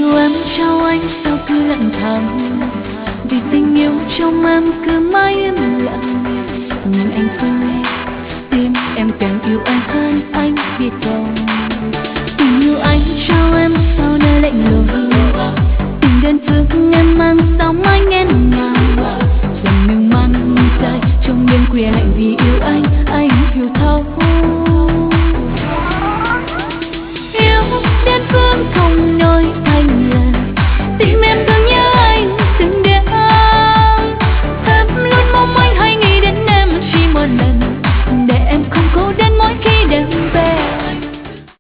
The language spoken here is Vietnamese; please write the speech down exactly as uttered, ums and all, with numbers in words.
yêu em trao anh sao cứ lặng thầm, vì tình yêu trong em cứ mãi im lặng. Nhưng anh ơi, tim em càng yêu anh hơn anh biết không. Tình yêu anh trao em sao nơi lạnh lùng, tình đơn phương em mang sao mãi nghẹn ngào. Dòng nước mắt rơi trong đêm khuya lạnh vì